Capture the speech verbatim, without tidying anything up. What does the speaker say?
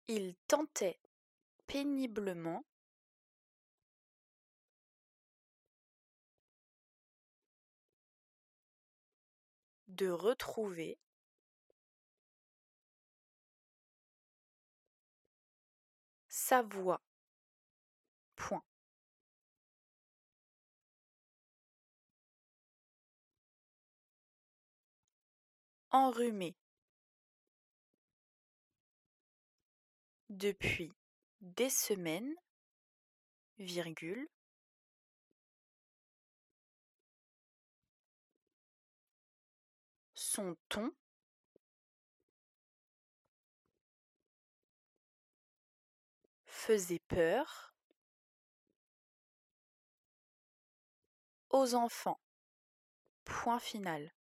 Il tentait péniblement de retrouver sa voix. Point. Enrhumé. Depuis des semaines, virgule, son ton faisait peur aux enfants. Point final.